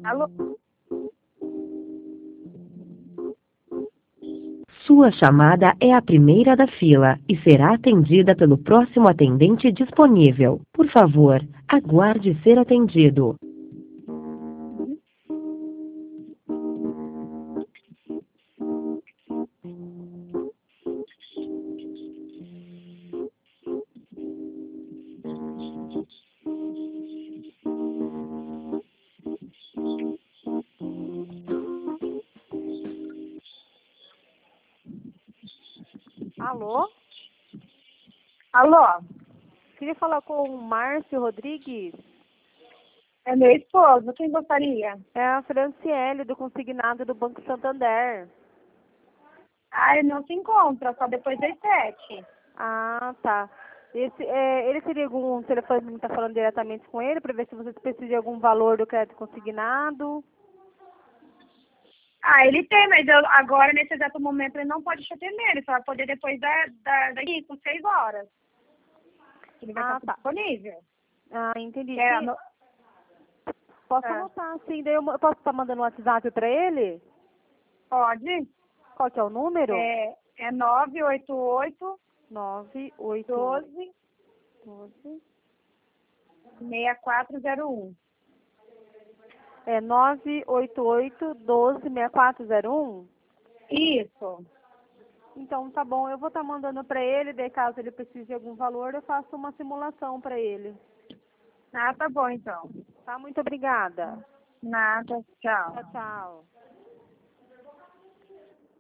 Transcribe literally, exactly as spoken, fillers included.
Alô? Sua chamada é a primeira da fila e será atendida pelo próximo atendente disponível. Por favor, aguarde ser atendido. Alô? Alô? Queria falar com o Márcio Rodrigues. É meu esposo. Quem gostaria? É a Franciele, do consignado do Banco Santander. Ah, ele não se encontra, só depois das sete. Ah, tá. Esse, é, ele teria algum telefone que está falando diretamente com ele para ver se vocês precisam de algum valor do crédito consignado? Ah, ele tem, mas eu, agora, nesse exato momento, ele não pode te atender. Ele só vai poder depois da, da, daqui, com seis horas. Ele vai Ah, estar tá. disponível. Ah, entendi. É, Sim, no, posso é, anotar, sim. Daí eu mo- posso estar mandando um WhatsApp para ele? pode. Qual que é o número? É, é nove oito oito, nove oito doze, doze. seis quatro zero um. É nove oito oito, doze, seis quatro zero um? Isso. Então, tá bom. Eu vou estar mandando para ele, daí caso ele precise de algum valor, eu faço uma simulação para ele. Ah, tá bom, então. Tá? Muito obrigada. Nada, tchau. Tchau, tchau.